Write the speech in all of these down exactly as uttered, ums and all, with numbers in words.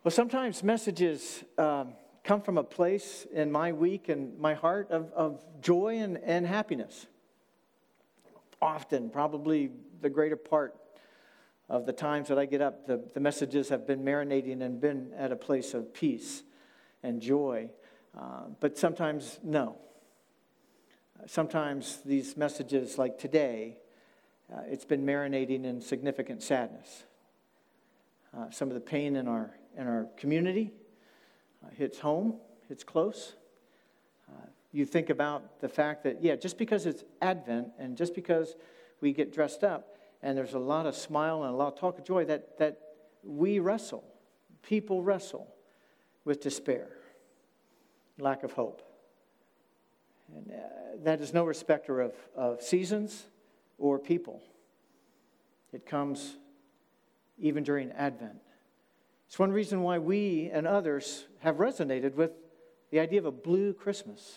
Well, sometimes messages um, come from a place in my week and my heart of, of joy and, and happiness. Often, probably the greater part of the times that I get up, the, the messages have been marinating and been at a place of peace and joy. Uh, but sometimes, no. Sometimes these messages, like today, uh, it's been marinating in significant sadness. Uh, some of the pain in our in our community uh, hits home, hits close. Uh, you think about the fact that, yeah, just because it's Advent and just because we get dressed up and there's a lot of smile and a lot of talk of joy, that that we wrestle, people wrestle with despair, lack of hope. And uh, that is no respecter of, of seasons or people. It comes even during Advent. It's one reason why we and others have resonated with the idea of a blue Christmas.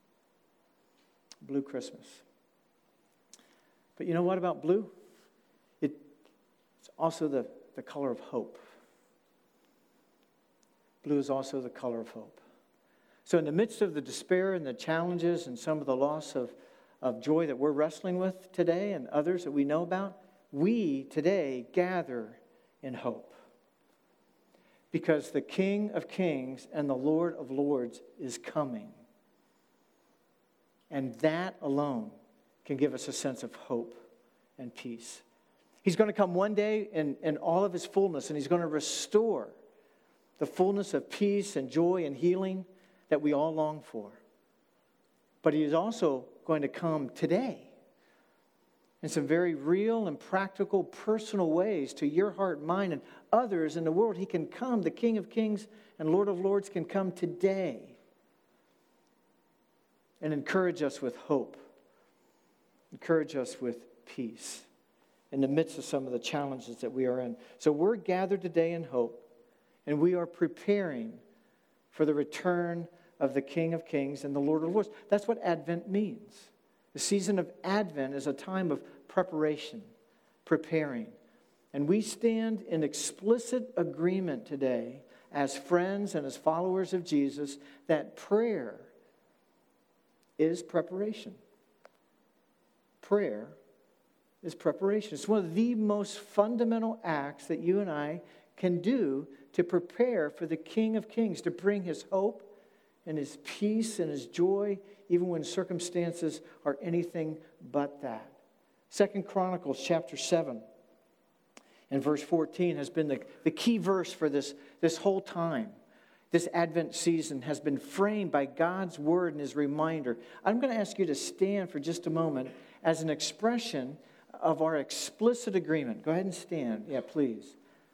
Blue Christmas. But you know what about blue? It, it's also the, the color of hope. Blue is also the color of hope. So in the midst of the despair and the challenges and some of the loss of, of joy that we're wrestling with today and others that we know about, we today gather in hope. Because the King of Kings and the Lord of Lords is coming. And that alone can give us a sense of hope and peace. He's going to come one day in, in all of his fullness, and he's going to restore the fullness of peace and joy and healing that we all long for. But he is also going to come today in some very real and practical, personal ways to your heart and mind and others in the world. He can come. The King of Kings and Lord of Lords can come today and encourage us with hope, encourage us with peace in the midst of some of the challenges that we are in. So we're gathered today in hope, and we are preparing for the return of the King of Kings and the Lord of Lords. That's what Advent means. The season of Advent is a time of preparation, preparing. And we stand in explicit agreement today as friends and as followers of Jesus that prayer is preparation. Prayer is preparation. It's one of the most fundamental acts that you and I can do to prepare for the King of Kings, to bring his hope and his peace and his joy, even when circumstances are anything but that. Second Chronicles chapter seven and verse fourteen has been the, the key verse for this, this whole time. This Advent season has been framed by God's word and his reminder. I'm going to ask you to stand for just a moment as an expression of our explicit agreement. Go ahead and stand. Yeah, please.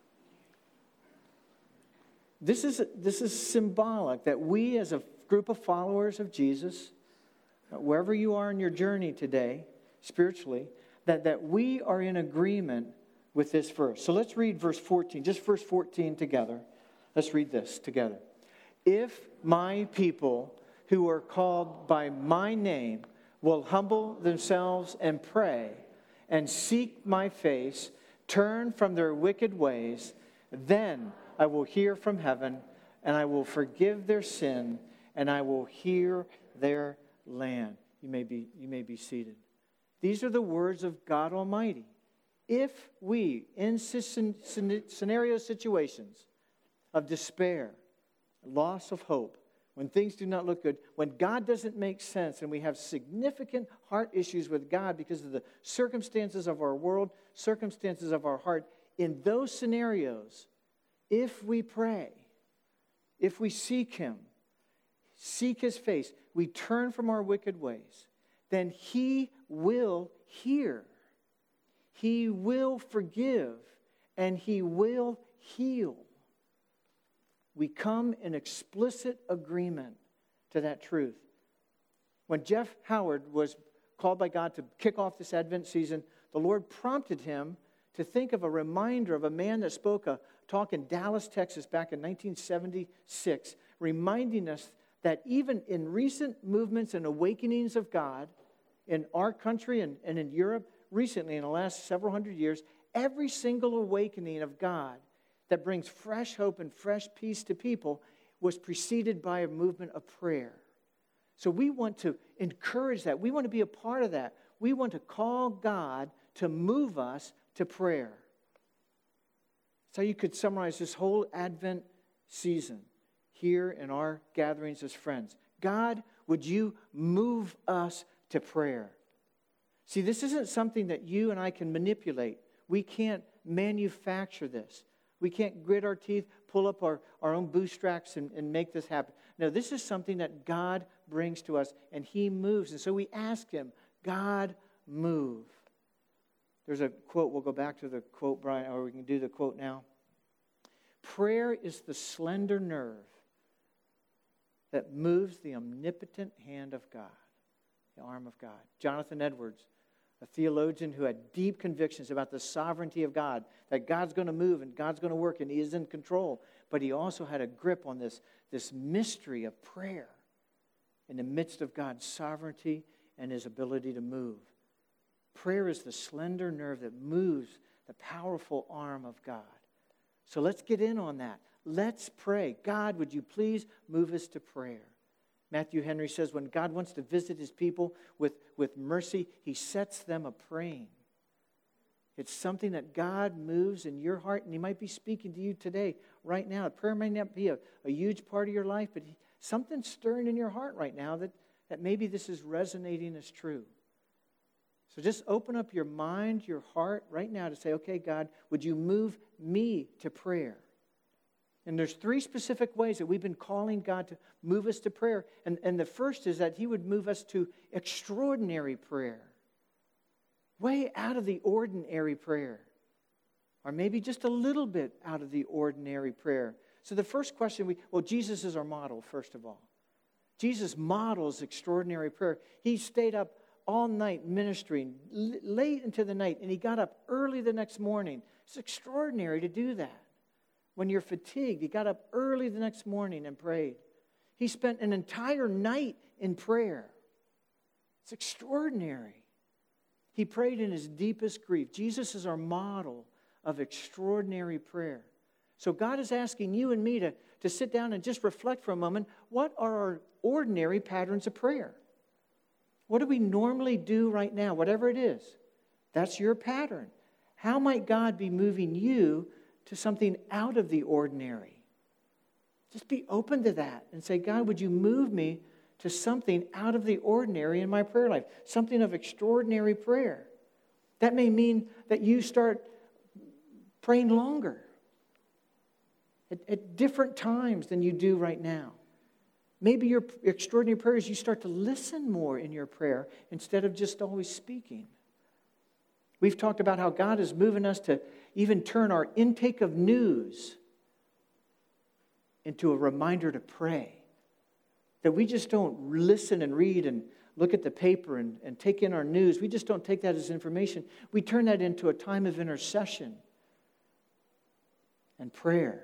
This is, this is symbolic that we as a group of followers of Jesus, wherever you are in your journey today, spiritually, that, that we are in agreement with this verse. So let's read verse fourteen, just verse fourteen together. Let's read this together. If my people who are called by my name will humble themselves and pray and seek my face, turn from their wicked ways, then I will hear from heaven, and I will forgive their sin, and I will heal their land. You may be, you may be seated. These are the words of God Almighty. If we, in scenario situations of despair, loss of hope, when things do not look good, when God doesn't make sense and we have significant heart issues with God because of the circumstances of our world, circumstances of our heart, in those scenarios, if we pray, if we seek him, seek his face, we turn from our wicked ways, then he will hear. He will forgive, and he will heal. We come in explicit agreement to that truth. When Jeff Howard was called by God to kick off this Advent season, the Lord prompted him to think of a reminder of a man that spoke a talk in Dallas, Texas back in nineteen seventy-six, reminding us that even in recent movements and awakenings of God in our country and, and in Europe, recently in the last several hundred years, every single awakening of God that brings fresh hope and fresh peace to people was preceded by a movement of prayer. So we want to encourage that. We want to be a part of that. We want to call God to move us to prayer. That's how you could summarize this whole Advent season here in our gatherings as friends. God, would you move us to prayer? See, this isn't something that you and I can manipulate. We can't manufacture this. We can't grit our teeth, pull up our, our own bootstraps and, and make this happen. No, this is something that God brings to us, and He moves. And so we ask Him, God, move. There's a quote. We'll go back to the quote, Brian, or we can do the quote now. Prayer is the slender nerve that moves the omnipotent hand of God, the arm of God. Jonathan Edwards, a theologian who had deep convictions about the sovereignty of God, that God's going to move and God's going to work and He is in control. But he also had a grip on this, this mystery of prayer in the midst of God's sovereignty and His ability to move. Prayer is the slender nerve that moves the powerful arm of God. So let's get in on that. Let's pray. God, would you please move us to prayer? Matthew Henry says when God wants to visit His people with, with mercy, He sets them a praying. It's something that God moves in your heart, and He might be speaking to you today, right now. Prayer may not be a, a huge part of your life, but he, something's stirring in your heart right now that, that maybe this is resonating as true. So just open up your mind, your heart right now to say, okay, God, would you move me to prayer? And there's three specific ways that we've been calling God to move us to prayer. And, and the first is that He would move us to extraordinary prayer. Way out of the ordinary prayer. Or maybe just a little bit out of the ordinary prayer. So the first question, we well, Jesus is our model, first of all. Jesus models extraordinary prayer. He stayed up all night ministering, l- late into the night, and He got up early the next morning. It's extraordinary to do that. When you're fatigued, He got up early the next morning and prayed. He spent an entire night in prayer. It's extraordinary. He prayed in His deepest grief. Jesus is our model of extraordinary prayer. So God is asking you and me to, to sit down and just reflect for a moment. What are our ordinary patterns of prayer? What do we normally do right now, whatever it is? That's your pattern. How might God be moving you to something out of the ordinary? Just be open to that and say, God, would you move me to something out of the ordinary in my prayer life? Something of extraordinary prayer. That may mean that you start praying longer at, at different times than you do right now. Maybe your extraordinary prayer is you start to listen more in your prayer instead of just always speaking. We've talked about how God is moving us to even turn our intake of news into a reminder to pray. That we just don't listen and read and look at the paper and, and take in our news. We just don't take that as information. We turn that into a time of intercession and prayer.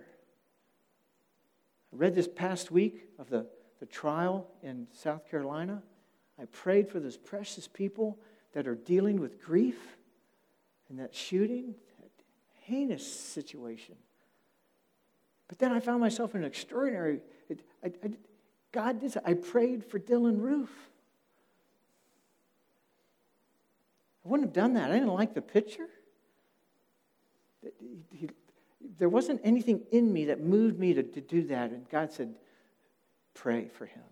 I read this past week of the, the trial in South Carolina. I prayed for those precious people that are dealing with grief and that shooting, that heinous situation. But then I found myself in an extraordinary... I, I, God did. I prayed for Dylan Roof. I wouldn't have done that. I didn't like the picture. He, he, there wasn't anything in me that moved me to, to do that. And God said, pray for him.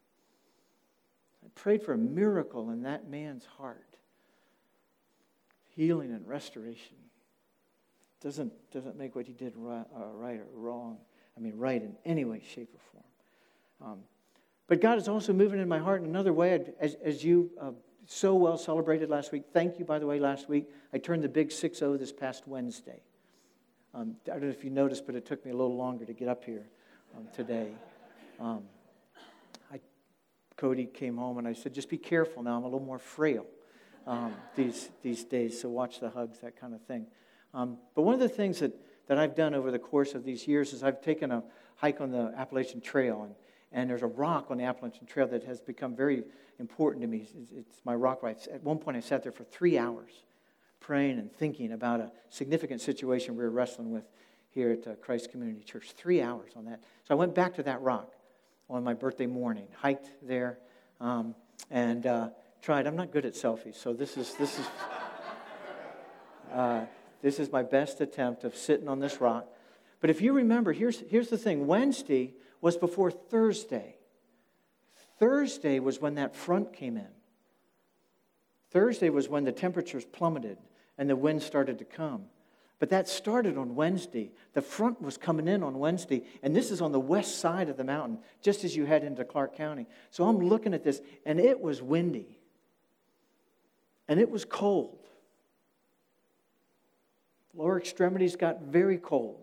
I prayed for a miracle in that man's heart. Healing and restoration. Doesn't, doesn't make what he did right, uh, right or wrong. I mean, right in any way, shape, or form. Um, but God is also moving in my heart in another way, as, as you uh, so well celebrated last week. Thank you, by the way, last week. I turned the big six oh this past Wednesday. Um, I don't know if you noticed, but it took me a little longer to get up here um, today. Um, I, Cody came home and I said, just be careful now. I'm a little more frail um, these, these days, so watch the hugs, that kind of thing. Um, but one of the things that, that I've done over the course of these years is I've taken a hike on the Appalachian Trail, and And there's a rock on the Appalachian Trail that has become very important to me. It's, it's my rock right. At one point, I sat there for three hours praying and thinking about a significant situation we were wrestling with here at uh, Christ Community Church. Three hours on that. So I went back to that rock on my birthday morning, hiked there, um, and uh, tried. I'm not good at selfies, so this is this is uh, this is my best attempt of sitting on this rock. But if you remember, here's here's the thing: Wednesday was before Thursday. Thursday was when that front came in. Thursday was when the temperatures plummeted and the wind started to come. But that started on Wednesday. The front was coming in on Wednesday, and this is on the west side of the mountain, just as you head into Clark County. So I'm looking at this, and it was windy. And it was cold. Lower extremities got very cold.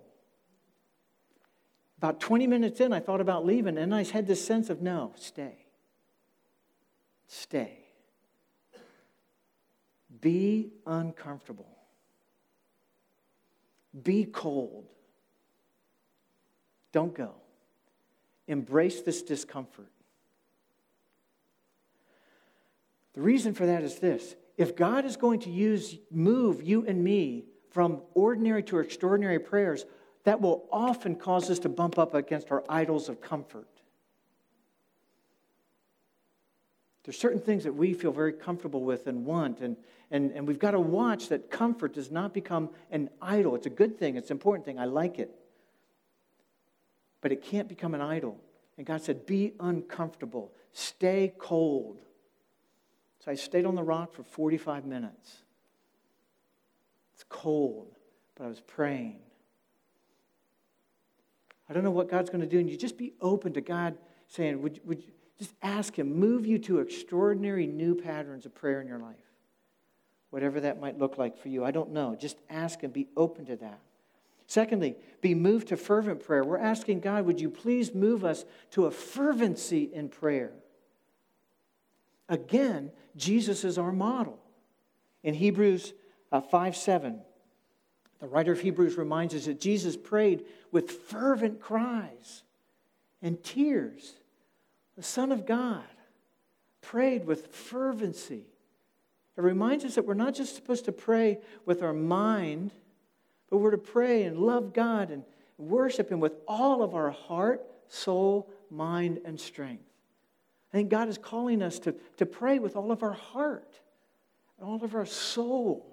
About twenty minutes in, I thought about leaving, and I had this sense of, no, stay. Stay. Be uncomfortable. Be cold. Don't go. Embrace this discomfort. The reason for that is this. If God is going to use, move you and me from ordinary to extraordinary prayers, that will often cause us to bump up against our idols of comfort. There's certain things that we feel very comfortable with and want, and, and, and we've got to watch that comfort does not become an idol. It's a good thing. It's an important thing. I like it. But it can't become an idol. And God said, be uncomfortable. Stay cold. So I stayed on the rock for forty-five minutes. It's cold, but I was praying. I don't know what God's going to do, and you just be open to God saying, would, would you, just ask Him, move you to extraordinary new patterns of prayer in your life. Whatever that might look like for you. I don't know. Just ask Him. Be open to that. Secondly, be moved to fervent prayer. We're asking God, would you please move us to a fervency in prayer? Again, Jesus is our model. In Hebrews uh, five seven, the writer of Hebrews reminds us that Jesus prayed with fervent cries and tears. The Son of God prayed with fervency. It reminds us that we're not just supposed to pray with our mind, but we're to pray and love God and worship Him with all of our heart, soul, mind, and strength. I think God is calling us to, to pray with all of our heart and all of our soul,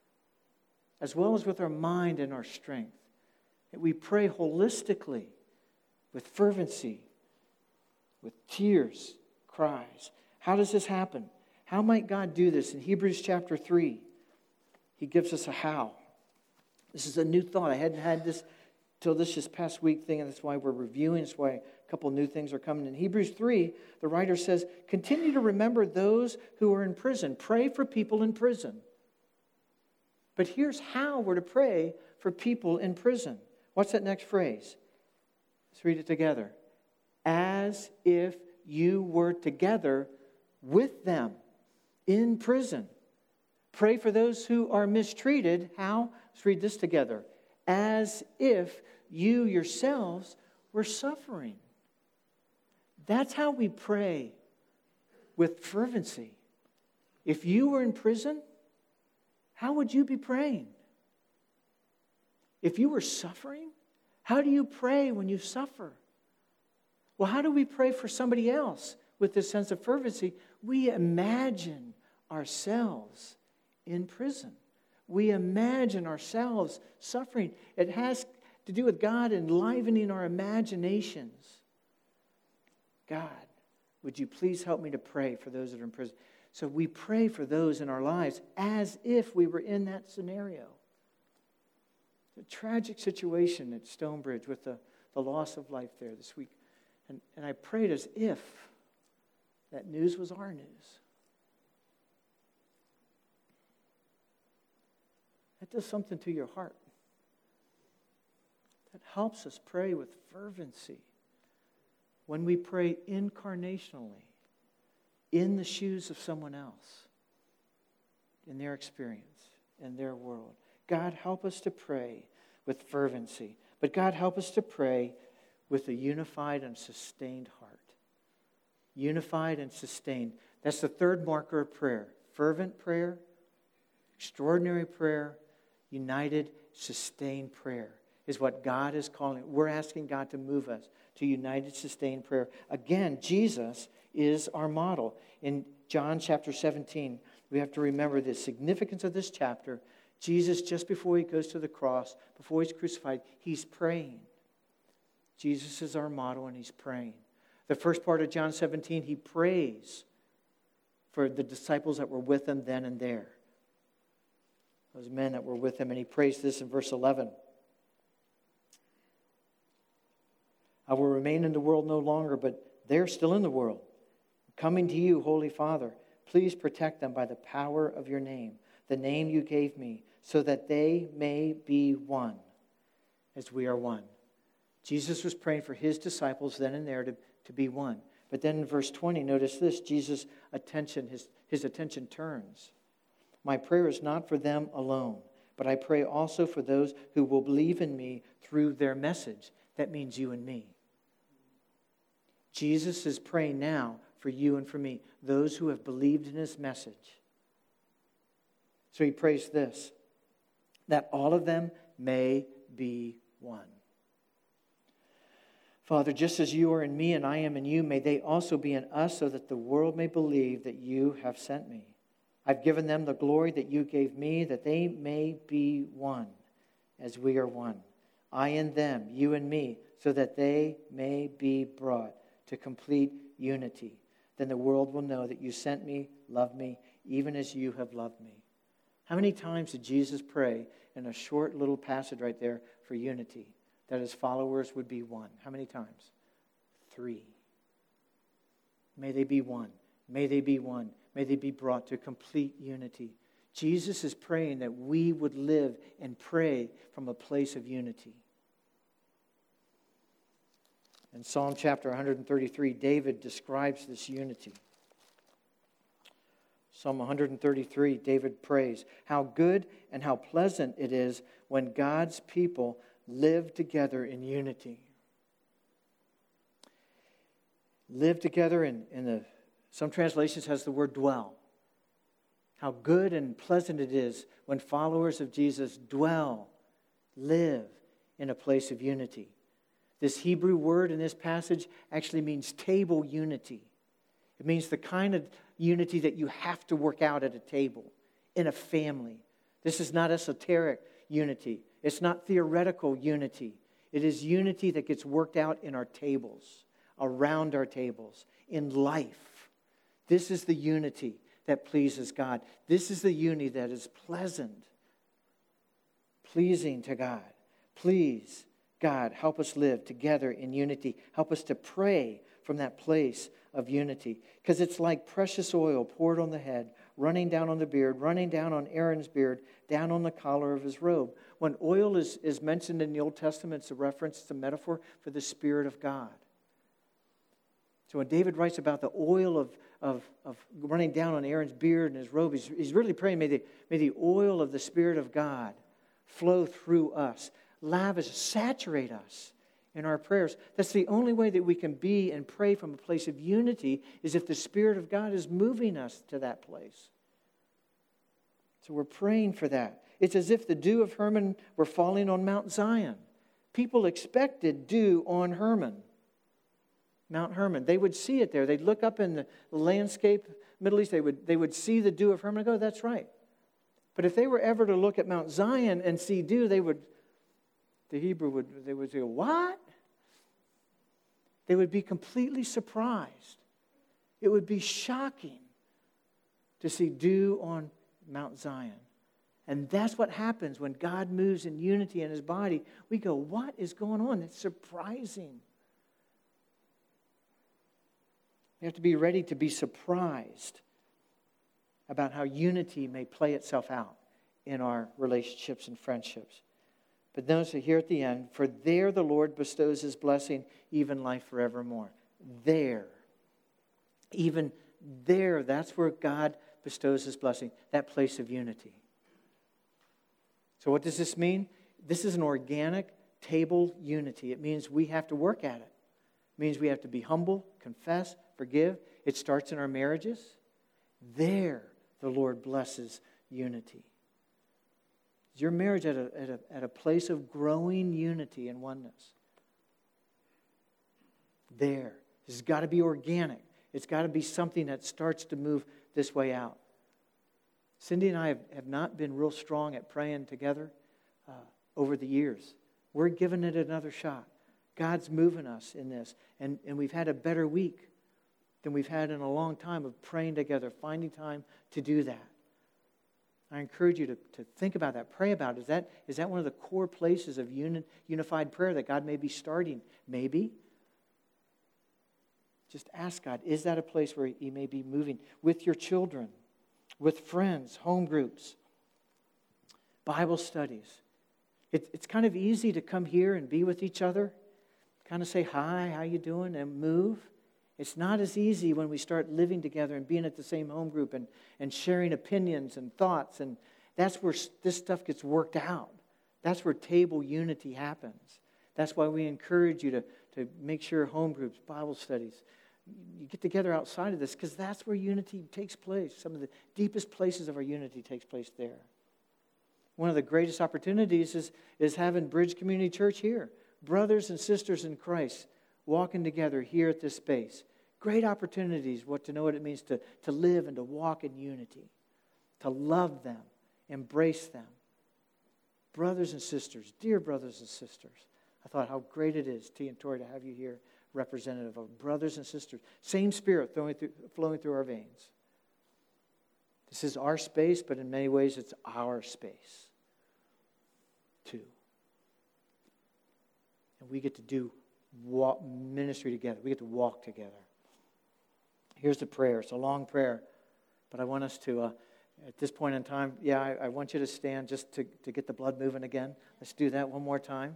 as well as with our mind and our strength. That we pray holistically with fervency, with tears, cries. How does this happen? How might God do this? In Hebrews chapter three, He gives us a how. This is a new thought. I hadn't had this till this just past week thing, and that's why we're reviewing. That's why a couple new things are coming. In Hebrews three, the writer says, continue to remember those who are in prison. Pray for people in prison. But here's how we're to pray for people in prison. What's that next phrase? Let's read it together. As if you were together with them in prison. Pray for those who are mistreated. How? Let's read this together. As if you yourselves were suffering. That's how we pray with fervency. If you were in prison, how would you be praying? If you were suffering, how do you pray when you suffer? Well, how do we pray for somebody else with this sense of fervency? We imagine ourselves in prison. We imagine ourselves suffering. It has to do with God enlivening our imaginations. God, would you please help me to pray for those that are in prison? So we pray for those in our lives as if we were in that scenario. The tragic situation at Stonebridge with the, the loss of life there this week. And, and I prayed as if that news was our news. That does something to your heart. That helps us pray with fervency. When we pray incarnationally, in the shoes of someone else, in their experience, in their world. God, help us to pray with fervency. But God, help us to pray with a unified and sustained heart. Unified and sustained. That's the third marker of prayer. Fervent prayer, extraordinary prayer, united, sustained prayer. is what God is calling. We're asking God to move us to united, sustained prayer. Again, Jesus is our model. In John chapter seventeen, we have to remember the significance of this chapter. Jesus, just before he goes to the cross, before he's crucified, he's praying. Jesus is our model, and he's praying. The first part of John seventeen, he prays for the disciples that were with him then and there. Those men that were with him, and he prays this in verse eleven. I will remain in the world no longer, but they're still in the world. Coming to you, Holy Father, please protect them by the power of your name, the name you gave me, so that they may be one, as we are one. Jesus was praying for his disciples then and there to, to be one. But then in verse twenty, notice this, Jesus' attention, his, his attention turns. My prayer is not for them alone, but I pray also for those who will believe in me through their message. That means you and me. Jesus is praying now for you and for me, those who have believed in his message. So he prays this, that all of them may be one. Father, just as you are in me and I am in you, may they also be in us, so that the world may believe that you have sent me. I've given them the glory that you gave me, that they may be one, as we are one. I and them, you and me, so that they may be brought to complete unity. Then the world will know that you sent me, loved me, even as you have loved me. How many times did Jesus pray in a short little passage right there for unity, that his followers would be one? How many times? Three. May they be one. May they be one. May they be brought to complete unity. Jesus is praying that we would live and pray from a place of unity. In Psalm chapter one thirty-three, David describes this unity. Psalm one thirty-three, David prays, how good and how pleasant it is when God's people live together in unity. Live together in, in the, some translations has the word dwell. How good and pleasant it is when followers of Jesus dwell, live in a place of unity. This Hebrew word in this passage actually means table unity. It means the kind of unity that you have to work out at a table, in a family. This is not esoteric unity. It's not theoretical unity. It is unity that gets worked out in our tables, around our tables, in life. This is the unity that pleases God. This is the unity that is pleasant, pleasing to God. Please, God, help us live together in unity. Help us to pray from that place of unity. Because it's like precious oil poured on the head, running down on the beard, running down on Aaron's beard, down on the collar of his robe. When oil is, is mentioned in the Old Testament, it's a reference, it's a metaphor for the Spirit of God. So when David writes about the oil of, of, of running down on Aaron's beard and his robe, he's, he's really praying, may the, may the oil of the Spirit of God flow through us. Lavish, saturate us in our prayers. That's the only way that we can be and pray from a place of unity, is if the Spirit of God is moving us to that place. So we're praying for that. It's as if the dew of Hermon were falling on Mount Zion. People expected dew on Hermon, Mount Hermon. They would see it there. They'd look up in the landscape, Middle East, they would, they would see the dew of Hermon and go, that's right. But if they were ever to look at Mount Zion and see dew, they would The Hebrew would, they would say, what? They would be completely surprised. It would be shocking to see dew on Mount Zion. And that's what happens when God moves in unity in his body. We go, what is going on? It's surprising. We have to be ready to be surprised about how unity may play itself out in our relationships and friendships. But notice here at the end, for there the Lord bestows his blessing, even life forevermore. There. Even there, that's where God bestows his blessing, that place of unity. So what does this mean? This is an organic table unity. It means we have to work at it. It means we have to be humble, confess, forgive. It starts in our marriages. There, the Lord blesses unity. Is your marriage at a, at a, at a place of growing unity and oneness? There. This has got to be organic. It's got to be something that starts to move this way out. Cindy and I have, have not been real strong at praying together uh, over the years. We're giving it another shot. God's moving us in this. And, and we've had a better week than we've had in a long time of praying together, finding time to do that. I encourage you to, to think about that, pray about it. Is that, is that one of the core places of uni, unified prayer that God may be starting? Maybe. Just ask God, is that a place where He may be moving with your children, with friends, home groups, Bible studies? It, it's kind of easy to come here and be with each other, kind of say, hi, how you doing, and move. It's not as easy when we start living together and being at the same home group and, and sharing opinions and thoughts. And that's where this stuff gets worked out. That's where table unity happens. That's why we encourage you to, to make sure home groups, Bible studies, you get together outside of this, because that's where unity takes place. Some of the deepest places of our unity takes place there. One of the greatest opportunities is, is having Bridge Community Church here. Brothers and sisters in Christ walking together here at this space. Great opportunities what to know what it means to, to live and to walk in unity, to love them, embrace them. Brothers and sisters, dear brothers and sisters, I thought how great it is, T and Tori, to have you here, representative of brothers and sisters. Same spirit flowing through, flowing through our veins. This is our space, but in many ways it's our space too. And we get to do walk, ministry together. We get to walk together. Here's the prayer. It's a long prayer, but I want us to, uh, at this point in time, yeah, I, I want you to stand just to, to get the blood moving again. Let's do that one more time.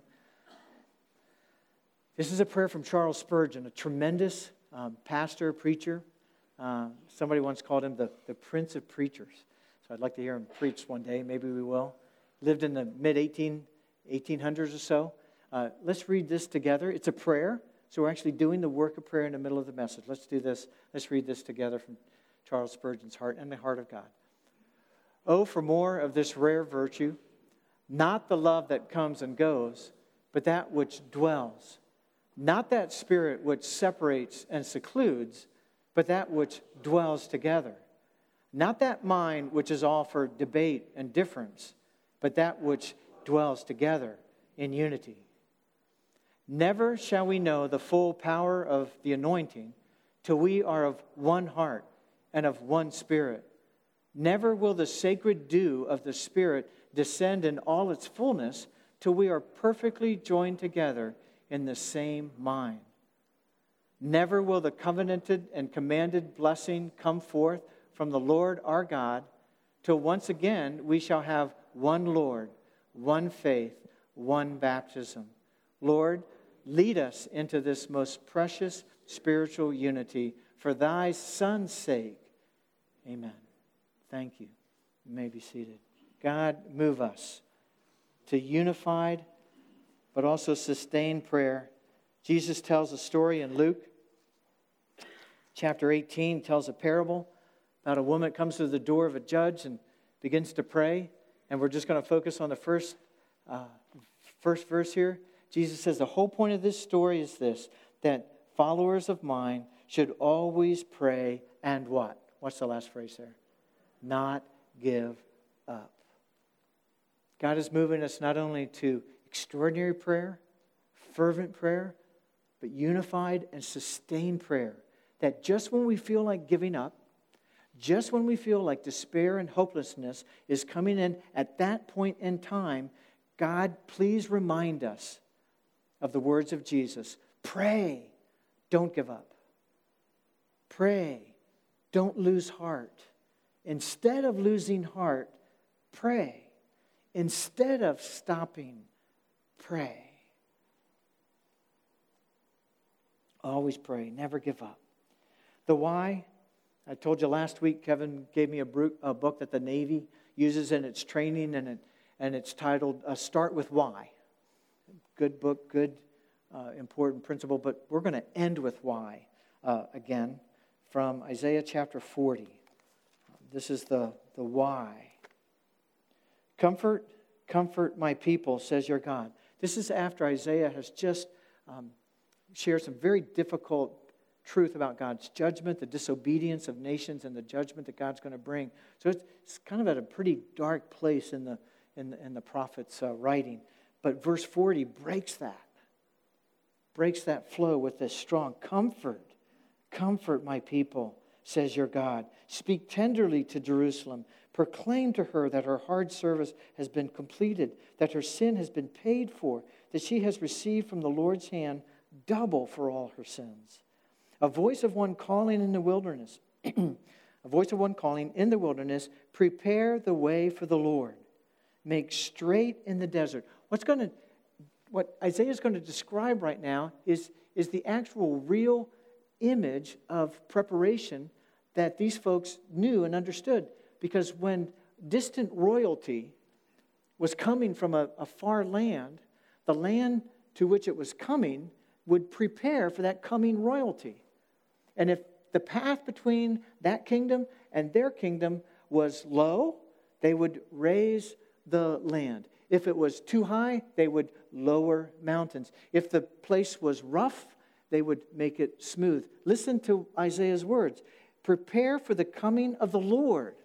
This is a prayer from Charles Spurgeon, a tremendous um, pastor, preacher. Uh, somebody once called him the, the Prince of Preachers. So I'd like to hear him preach one day. Maybe we will. Lived in the mid eighteen hundreds or so. Uh, let's read this together. It's a prayer. So we're actually doing the work of prayer in the middle of the message. Let's do this. Let's read this together from Charles Spurgeon's heart and the heart of God. Oh, for more of this rare virtue, not the love that comes and goes, but that which dwells. Not that spirit which separates and secludes, but that which dwells together. Not that mind which is all for debate and difference, but that which dwells together in unity. Never shall we know the full power of the anointing till we are of one heart and of one spirit. Never will the sacred dew of the Spirit descend in all its fullness till we are perfectly joined together in the same mind. Never will the covenanted and commanded blessing come forth from the Lord our God till once again we shall have one Lord, one faith, one baptism. Lord, lead us into this most precious spiritual unity for thy Son's sake. Amen. Thank you. You may be seated. God, move us to unified but also sustained prayer. Jesus tells a story in Luke chapter eighteen, tells a parable about a woman that comes to the door of a judge and begins to pray. And we're just going to focus on the first, uh, first verse here. Jesus says the whole point of this story is this, that followers of mine should always pray and what? What's the last phrase there? Not give up. God is moving us not only to extraordinary prayer, fervent prayer, but unified and sustained prayer. That just when we feel like giving up, just when we feel like despair and hopelessness is coming in at that point in time, God, please remind us of the words of Jesus. Pray, don't give up. Pray, don't lose heart. Instead of losing heart, pray. Instead of stopping, pray. Always pray, never give up. The why, I told you last week, Kevin gave me a, a book that the Navy uses in its training, and, it, and it's titled uh, Start With Why. Good book, good, uh, important principle, but we're going to end with why uh, again from Isaiah chapter forty. This is the, the why. Comfort Comfort my people, says your God. This is after Isaiah has just um, shared some very difficult truth about God's judgment, the disobedience of nations, and the judgment that God's going to bring. So it's, it's kind of at a pretty dark place in the in the, in the prophet's uh, writing. But verse forty breaks that. Breaks that flow with this strong comfort. Comfort my people, says your God. Speak tenderly to Jerusalem. Proclaim to her that her hard service has been completed, that her sin has been paid for, that she has received from the Lord's hand double for all her sins. A voice of one calling in the wilderness. A voice of one calling in the wilderness, prepare the way for the Lord. Make straight in the desert. What's going to, what Isaiah is going to describe right now is, is the actual real image of preparation that these folks knew and understood. Because when distant royalty was coming from a, a far land, the land to which it was coming would prepare for that coming royalty. And if the path between that kingdom and their kingdom was low, they would raise the land. If it was too high, they would lower mountains. If the place was rough, they would make it smooth. Listen to Isaiah's words. Prepare for the coming of the Lord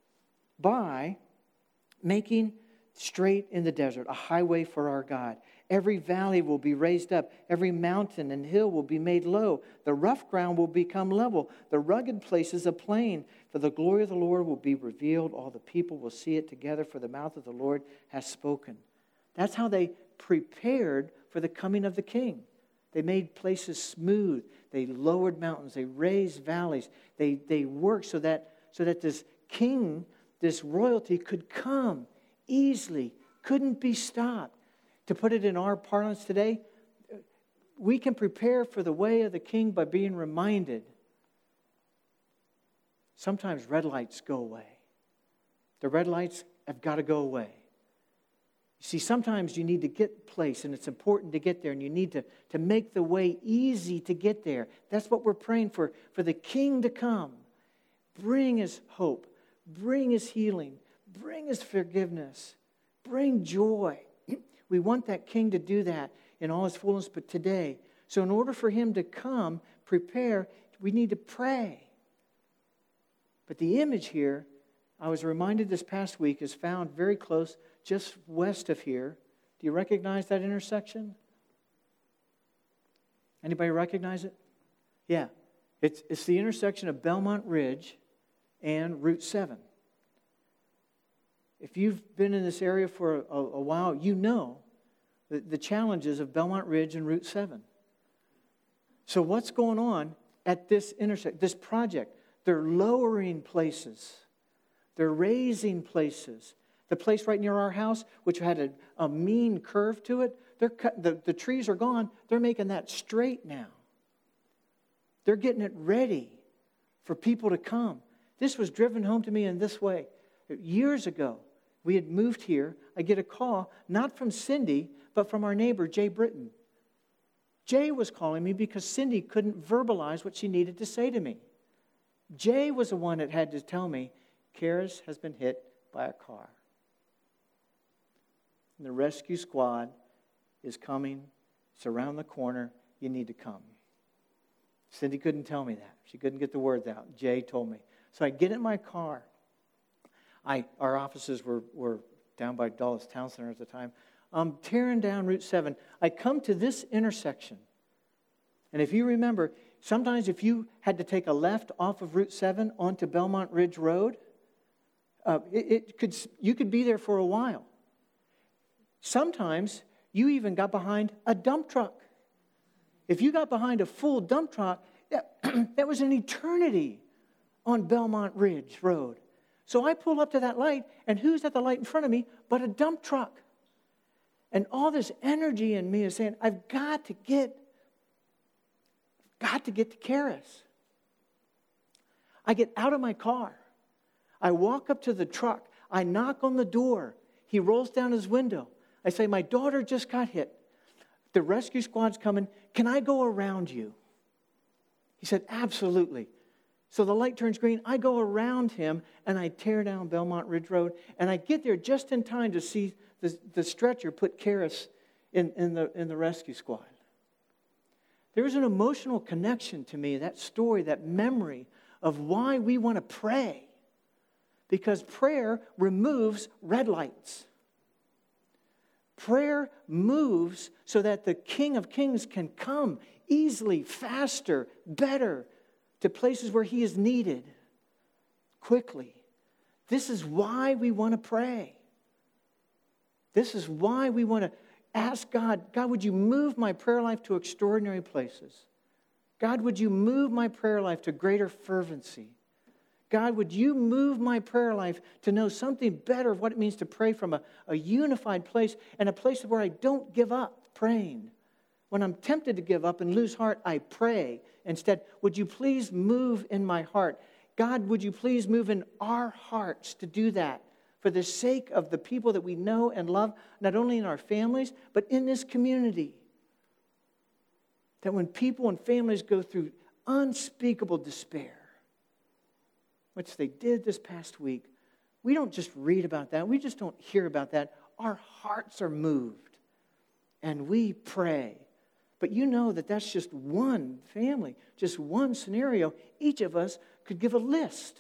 by making straight in the desert a highway for our God. Every valley will be raised up. Every mountain and hill will be made low. The rough ground will become level. The rugged places a plain. For the glory of the Lord will be revealed. All the people will see it together, for the mouth of the Lord has spoken. That's how they prepared for the coming of the King. They made places smooth. They lowered mountains. They raised valleys. They, they worked so that, so that this king, this royalty could come easily, couldn't be stopped. To put it in our parlance today, we can prepare for the way of the king by being reminded. Sometimes red lights go away. The red lights have got to go away. You see, sometimes you need to get place, and it's important to get there, and you need to, to make the way easy to get there. That's what we're praying for, for the king to come. Bring his hope. Bring his healing. Bring his forgiveness. Bring joy. We want that king to do that in all his fullness, but today. So in order for him to come, prepare, we need to pray. But the image here, I was reminded this past week, is found very close, just west of here. Do you recognize that intersection? Anybody recognize it? Yeah. It's, it's the intersection of Belmont Ridge and Route seven. If you've been in this area for a, a while, you know the, the challenges of Belmont Ridge and Route seven. So what's going on at this intersection, this project? They're lowering places. They're raising places. The place right near our house, which had a, a mean curve to it, they're cut, the, the trees are gone. They're making that straight now. They're getting it ready for people to come. This was driven home to me in this way. Years ago, we had moved here. I get a call, not from Cindy, but from our neighbor, Jay Britton. Jay was calling me because Cindy couldn't verbalize what she needed to say to me. Jay was the one that had to tell me, Karis has been hit by a car. And the rescue squad is coming. It's around the corner. You need to come. Cindy couldn't tell me that. She couldn't get the words out. Jay told me. So I get in my car. I, our offices were, were down by Dulles Town Center at the time. I'm tearing down Route seven. I come to this intersection. And if you remember, sometimes if you had to take a left off of Route seven onto Belmont Ridge Road, uh, it, it could you could be there for a while. Sometimes you even got behind a dump truck. If you got behind a full dump truck, that, that was an eternity on Belmont Ridge Road. So I pull up to that light, and who's at the light in front of me but a dump truck? And all this energy in me is saying, I've got to get, got to get to Karis. I get out of my car. I walk up to the truck. I knock on the door. He rolls down his window. I say, my daughter just got hit. The rescue squad's coming. Can I go around you? He said, absolutely. So the light turns green. I go around him, and I tear down Belmont Ridge Road, and I get there just in time to see the, the stretcher put Karis in, in, the, in the rescue squad. There's an emotional connection to me, that story, that memory of why we want to pray. Because prayer removes red lights. Prayer moves so that the King of Kings can come easily, faster, better to places where he is needed quickly. This is why we want to pray. This is why we want to ask God, God, would you move my prayer life to extraordinary places? God, would you move my prayer life to greater fervency? God, would you move my prayer life to know something better of what it means to pray from a, a unified place and a place where I don't give up praying. When I'm tempted to give up and lose heart, I pray. Instead, would you please move in my heart? God, would you please move in our hearts to do that for the sake of the people that we know and love, not only in our families, but in this community? That when people and families go through unspeakable despair, which they did this past week, we don't just read about that. We just don't hear about that. Our hearts are moved, and we pray. But you know that that's just one family, just one scenario. Each of us could give a list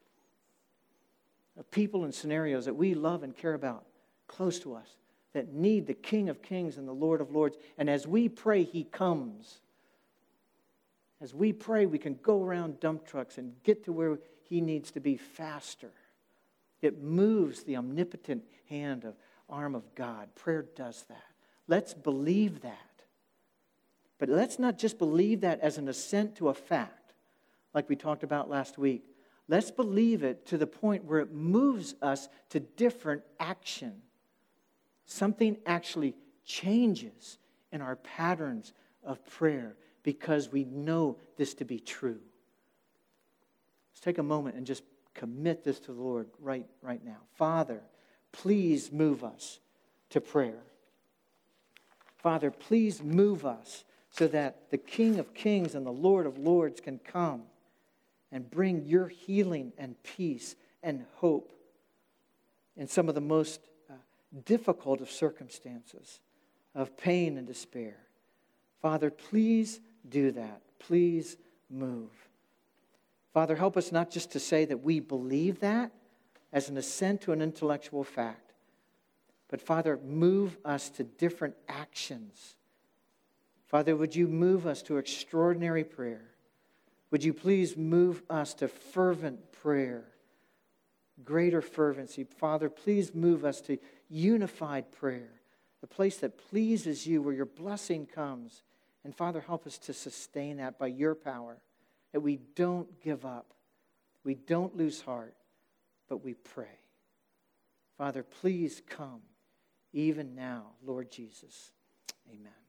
of people and scenarios that we love and care about close to us that need the King of Kings and the Lord of Lords. And as we pray, he comes. As we pray, we can go around dump trucks and get to where he needs to be faster. It moves the omnipotent hand of arm of God. Prayer does that. Let's believe that. But let's not just believe that as an assent to a fact, like we talked about last week. Let's believe it to the point where it moves us to different action. Something actually changes in our patterns of prayer because we know this to be true. Let's take a moment and just commit this to the Lord right, right now. Father, please move us to prayer. Father, please move us so that the King of Kings and the Lord of Lords can come and bring your healing and peace and hope in some of the most uh, difficult of circumstances, of pain and despair. Father, please do that. Please move. Father, help us not just to say that we believe that as an assent to an intellectual fact, but Father, move us to different actions. Father, would you move us to extraordinary prayer? Would you please move us to fervent prayer, greater fervency? Father, please move us to unified prayer, the place that pleases you, where your blessing comes. And Father, help us to sustain that by your power, that we don't give up, we don't lose heart, but we pray. Father, please come even now, Lord Jesus. Amen.